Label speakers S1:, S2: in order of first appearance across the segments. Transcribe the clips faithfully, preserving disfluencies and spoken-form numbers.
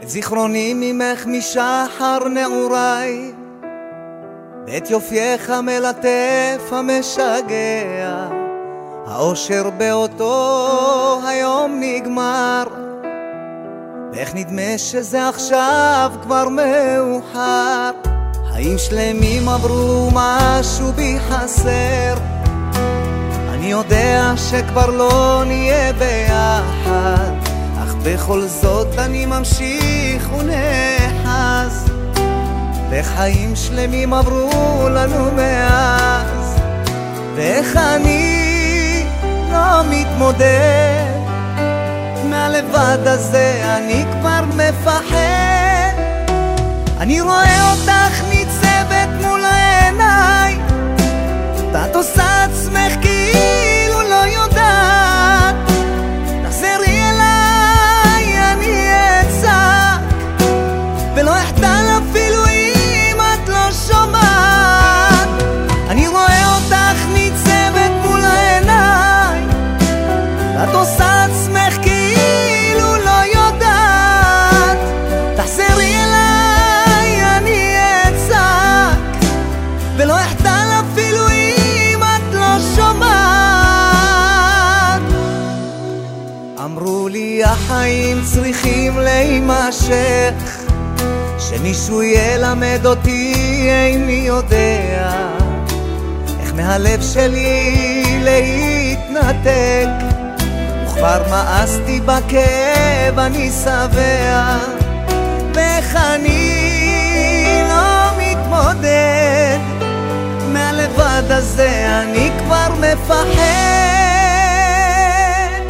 S1: את זיכרוני ממך משחר נעוריי, ואת יופייך המלטף המשגע. האושר באותו היום נגמר, ואיך נדמה שזה עכשיו כבר מאוחר. חיים שלמים עברו, משהו בי חסר, אני יודע שכבר לא נהיה ביחד, אך בכל זאת אני ממשיך ונחז. וחיים שלמים עברו לנו מאז, ואיך אני לא מתמודד מהלבד הזה, אני כבר מפחד. אני רואה אותך ניצבת מול העיניי, ואת עושה עצמך כאילו לא יודעת. תחזרי אליי, אני אצעק ולא אחדל אפילו אם את לא שומעת. אני רואה אותך ניצבת מול העיניי, ואת עושה עצמך כאילו לא יודעת. תחזרי אליי, אני אצעק ולא אחדל אפילו אם את לא שומעת. אמרו לי החיים צריכים להימשך, שמישהו ילמד אותי, איני יודע איך מהלב שלי להתנתק. וכבר מאסתי בכאב, אני שבע, ואיך אני לא מתמודד מהלבד הזה, אני כבר מפחד.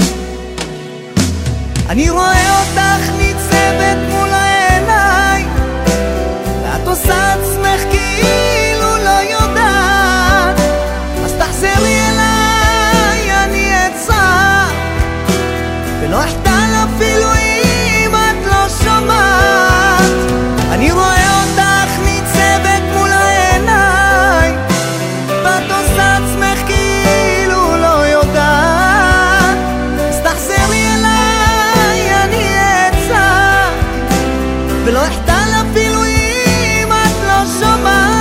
S1: אני רואה אותך ניצבת מול העיניי, ואת עושה עצמך כאילו לא יודעת. אז תחזרי אליי, אני אצעק ולא אחדל אפילו אם את לא שומעת. אני רואה אותך ניצבת מול העיניי, ואת עושה עצמך כאילו לא יודעת. אז תחזרי אליי, אני אצעק ולא אחדל אפילו אם את לא שומעת.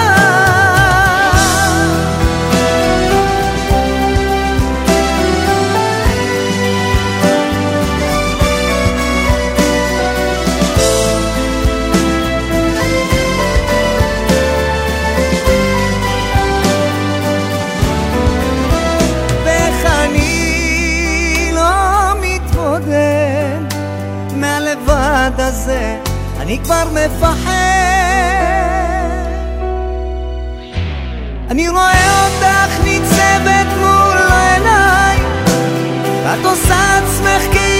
S1: ואיך אני לא מתמודד מהלבד הזה, אני כבר מפחד. אני רואה אותך ניצבת מול העיניי, ואת עושה עצמך כאילו